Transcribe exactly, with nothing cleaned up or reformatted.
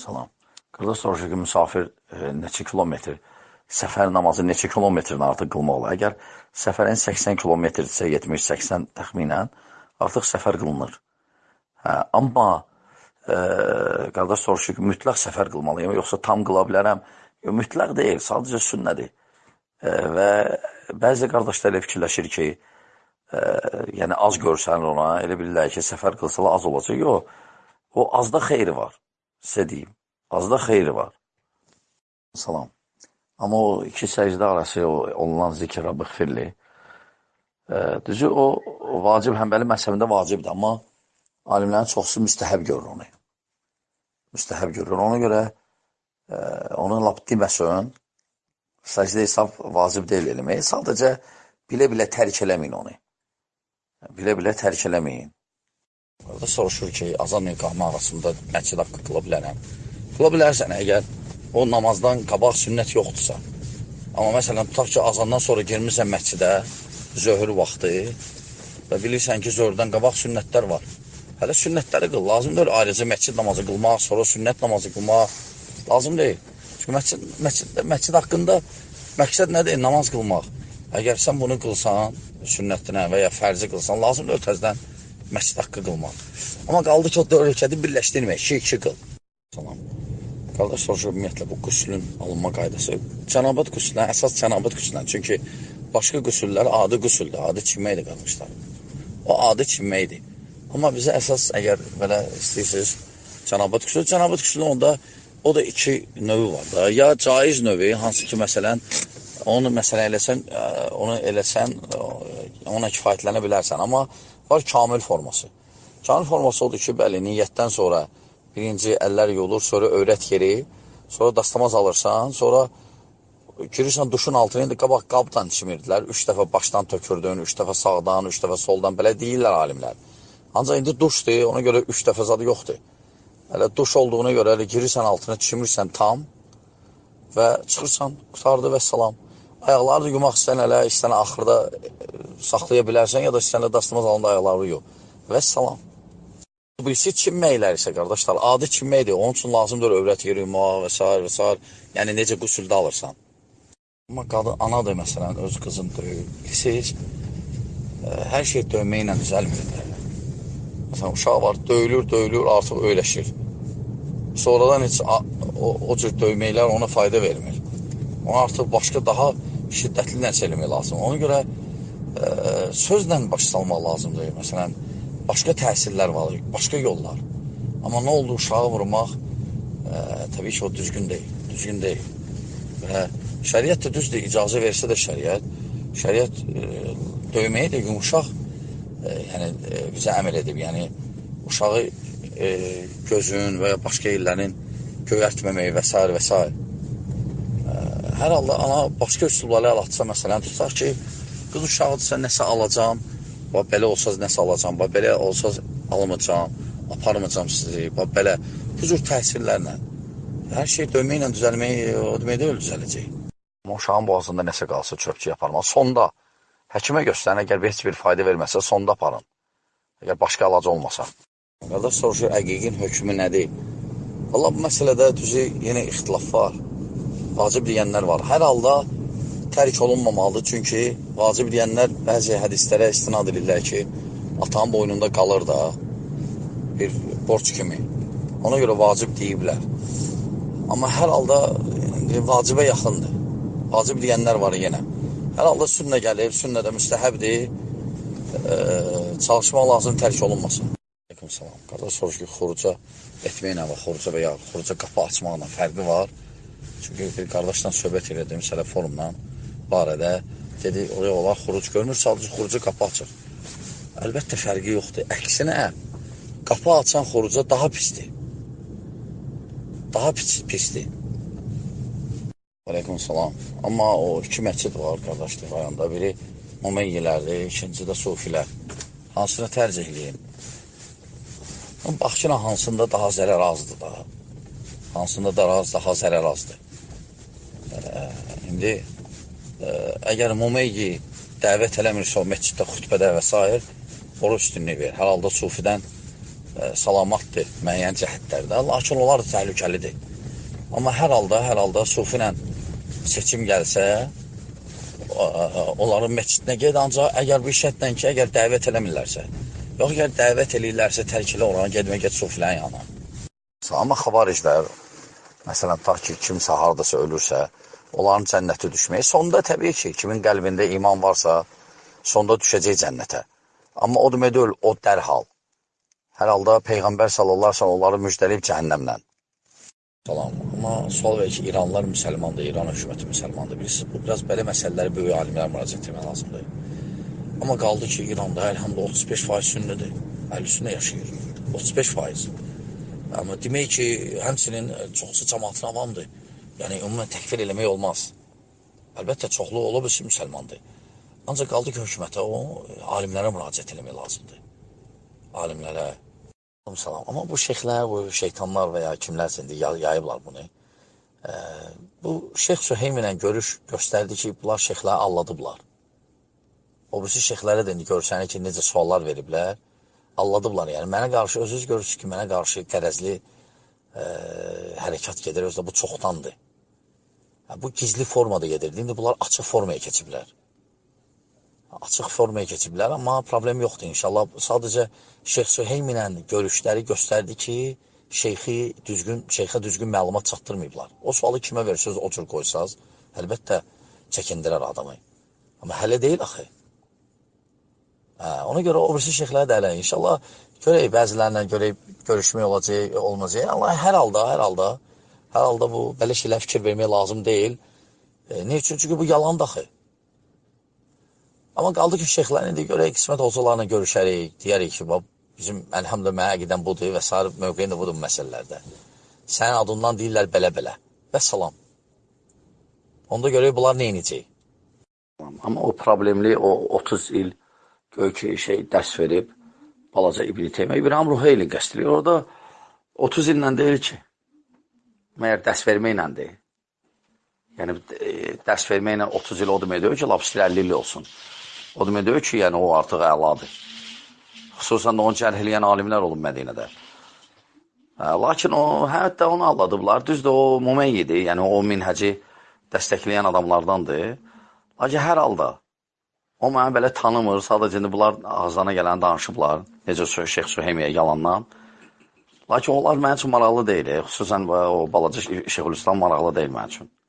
Salam. Qardaş soruşur ki, müsafir e, neçə kilometr, səfər namazı neçə kilometrdən artıq qılmaq olar? Əgər səfərin səksən kilometrdirsə, yetmiş səksən təxminən, artıq səfər qılınır. Hə, amma e, qardaş soruşur ki, mütləq səfər qılmalıyım, yoxsa tam qıla bilərəm? Yox, mütləq deyil, sadəcə sünnədir. E, və bəzi qardaşlar elə fikirləşir ki, e, yəni az görsənir ona, elə bilirlər ki, səfər qılsalar az olacaq. Yox, o azda xeyri var. Sizə deyim, azda xeyri var. Salam. Amma o iki səcdə arası o, olunan zikr Rabbi xfirli, e, düzü o, o vacib, Həmbəli məzhəbində vacibdir, amma alimlərin çoxusu müstəhəb görür onu. Müstəhəb görür. Ona görə e, onu lap deməsən, səcdə hesab vacib deyil eləmək. Sadəcə bilə-bilə tərk eləməyin onu. Bilə-bilə tərk eləməyin. Orada soruşur ki, azan iqamə arasında məscid haqqı qıla bilərəm. Qıla bilərsən, əgər o namazdan qabaq sünnət yoxdursa. Amma məsələn, tutaq ki, azandan sonra girmirsən məscidə, zöhr vaxtı və bilirsən ki, zöhrdən qabaq sünnətlər var. Hələ sünnətləri qıl, lazım deyil ayrıca məscid namazı qılmaq, sonra sünnət namazı qılmaq, lazım deyil. Çünki məscid, məscid, məscid haqqında məqsəd nədir? Namaz qılmaq. Əgər sən bunu qılsan, sünnətinə və ya fərzi qılsan, lazım deyil təzdən məscid haqqı qılmaq. Amma qaldı ki, o dörd rəkəti birləşdirmək, iki-iki qıl. Salam. Qardaş soruşur, ümumiyyətlə, bu qüslün alınma qaydası. Cənabat qüslən, əsas cənabat qüslən. Çünki başqa qüsüllər adi qüsüldür, adi çinməkdir qardaşlar. O adi çinməkdir. Amma bizə əsas, əgər belə istəyirsiniz, cənabat qüslü, cənabat qüslü onda o da iki növü var da. Ya caiz növü, hansı ki, məsələn, onu məsələn eləsən, onu eləsən, ona kifayətlənə bilərsən. Amma var kamil forması. Kamil forması odur ki, bəli, niyyətdən sonra birinci əllər yolur, sonra övrət yeri, sonra dastamaz alırsan, sonra girirsən duşun altına, indi qabaq qabdan çimirdilər, üç dəfə başdan tökürdün, üç dəfə sağdan, üç dəfə soldan, belə deyirlər alimlər. Ancaq indi duşdur, ona görə üç dəfə zadı yoxdur. Hələ duş olduğuna görə hələ girirsən altına, çimirsən tam və çıxırsan, qutardı və salam. Ayaqları da yumaq istəyən hələ, istəyən axırda saxlaya bilərsən, ya da istəyən dastamaz alında ayaqları yox. Və salam. Birisi çinməklər isə, qardaşlar, adi çinməkdir. Onun üçün lazımdır övrət yeri, yumaq və s. və s. Yəni, necə qüsüldə alırsan. Amma qadın, anadır, məsələn, öz qızın döyür. Bilirsiniz, hər şey döyməklə düzəlmir. Məsələn, uşaq var, döyülür, döyülür, artıq öyləşir. Sonradan heç o, o cür döyməklər ona fayda vermir. Ona artıq başqa daha şiddətli nəsə eləmək lazım. Ona görə e, sözlə baş salmaq lazımdır. Məsələn, başqa təsirlər var, başqa yollar. Amma nə oldu uşağı vurmaq, e, təbii ki, o düzgün deyil. Düzgün deyil. Və şəriət də düzdür, icazə versə də şəriət, şəriət e, döyməyə də yumuşaq e, yəni, e, bizə əmr edib. Yəni, uşağı e, gözün və ya başqa yerlərin göyərtməməyi və s. və s. E, hər halda ana başqa üsulları əl atsa, məsələn, tutaq ki, qız uşağıdırsa nəsə alacam, belə olsa nəsə alacam, belə olsa almayacam, aparmayacam sizi, belə. Bu cür təsirlərlə. Hər şey döyməklə düzəlmək, o demək deyil, düzələcək. Amma uşağın boğazında nəsə qalsa çöpçü yaparmaq. Sonda həkimə göstərin, əgər heç bir fayda verməsə, sonda aparın. Əgər başqa əlacı olmasa. Qardaş soruşur, əqiqin hökmü nədir? Valla bu məsələdə düzü yenə ixtilaf var. Vacib deyənlər var. Hər halda tərk olunmamalıdır. Çünki vacib deyənlər bəzi hədislərə istinad edirlər ki, atanın boynunda qalır da bir borc kimi. Ona görə vacib deyiblər. Amma hər halda vacibə yaxındır. Vacib deyənlər var yenə. Hər halda sünnə gəlir, sünnə də müstəhəbdir. E, çalışmaq lazım, tərk olunmasın. Aleyküm salam. Qardaş soruş ki, xuruca etməklə və xuruca və ya xuruca qapı açmaqla fərqi var. Çünki bir qardaşdan söhbət elədim, məsələ forumdan barədə. Dedi, oraya olar xuruc görmür, sadəcə xuruca qapı açır. Əlbəttə fərqi yoxdur. Əksinə, qapı açan xuruca daha pisdir. Daha pis, pisdir. Aleyküm salam. Amma o iki məscid var, qardaşlar, rayonda. Biri Mumeyyilərdir, ikinci də Sufilər. Hansına tərcih edeyim? Baxçına hansında daha zərər azdır da. Hansında da az, daha zərər azdır. Ee, indi e, əgər Mumeyyi dəvət eləmirsə o məsciddə xütbədə və s. oru üstünlüyü verir. Hər halda Sufidən ə, salamatdır müəyyən cəhətlərdə, lakin onlar da təhlükəlidir. Amma hər halda, hər halda sufi ilə seçim gəlsə, onların məscidinə ged, ancaq əgər bu şərtlə ki, əgər dəvət eləmirlərsə, yox, əgər dəvət eləyirlərsə, tərkili oranı gedmə ged sufilərin yana. Amma xavariclər, məsələn, ta ki, kimsə haradasa ölürsə, onların cənnəti düşməyi, sonda təbii ki, kimin qəlbində iman varsa, sonda düşəcək cənnətə. Amma o demək deyil, o dərhal. Hər halda Peyğəmbər sallallahu əleyhi və səlləm onları müjdələyib cəhənnəmlə. Salam. Amma sual verir ki, İranlılar müsəlmandır, İran hökuməti müsəlmandır. Bilirsiniz, bu biraz belə məsələləri böyük alimlər müraciət etmək lazımdır. Amma qaldı ki, İranda əlhamdülillah otuz beş faiz sünnidir, əhlüsünnə yaşayır. otuz beş faiz. Amma demək ki, həmçinin çoxsu cəmaatın avamdır. Yəni, ümumən təkfir eləmək olmaz. Əlbəttə, çoxlu ola bilsin müsəlmandır. Ancaq qaldı ki, hökumətə o alimlərə müraciət eləmək lazımdır. Alimlərə. Salam. Amma bu şeyxlər, bu şeytanlar və ya kimlərsə indi yayıblar bunu. E, bu Şeyx Süheym ilə görüş göstərdi ki, bunlar şeyxləri alladıblar. O birisi şeyxlərə də indi görsənir ki, necə suallar veriblər. Alladıblar. Yəni, mənə qarşı, özünüz görürsünüz ki, mənə qarşı qərəzli e, hərəkat gedir. Özdə bu çoxdandır. Yəni, bu gizli formada gedirdi. İndi bunlar açıq formaya keçiblər. Açıq formaya keçiblər, amma problem yoxdur inşallah. Sadəcə Şeyx Süheym ilə görüşləri göstərdi ki, şeyxi düzgün, şeyxə düzgün məlumat çatdırmayıblar. O sualı kimə verirsiniz, o cür qoysaz, əlbəttə çəkindirər adamı. Amma hələ deyil axı. Hə, ona görə o birisi şeyxləri də hələ inşallah görək, bəzilərlə görək, görüşmək olacaq, olmayacaq. Allah hər halda, hər halda, hər halda bu belə şeylər fikir vermək lazım deyil. E, ne üçün? Çünki bu yalandır axı. Amma qaldı ki, şeyxlərin indi görək, qismət olsalarla görüşərik, deyərik ki, bizim əlhamdülillah mənə əqidən budur və s. mövqeyin də budur məsələlərdə. Sənin adından deyirlər belə-belə və salam. Onda görək, bunlar nə inəcək? Amma o problemli, o otuz il göy ki, şey dərs verib, balaca İbn Teymiyyə, İbrahim Ruheyli qəsdilir. Orada otuz illə deyil ki, məyər dərs verməklə deyil. Yəni, dərs verməklə otuz il o demək deyil ki, lapsdir əlli il olsun. O demək deyil ki, yəni o artıq əladır. Xüsusən də onu cərh eləyən alimlər olub Mədinədə. Hə, lakin o, hətta onu alladıblar. Düzdür, o Mumeyyidir, yəni o minhəci dəstəkləyən adamlardandır. Lakin hər halda o mənə belə tanımır, sadəcə bunlar ağzına gələni danışıblar. Necə Şeyx Süheymiyyə yalandan. Lakin onlar mənim üçün maraqlı deyil, xüsusən o balaca Şeyxülislam maraqlı deyil mənim üçün.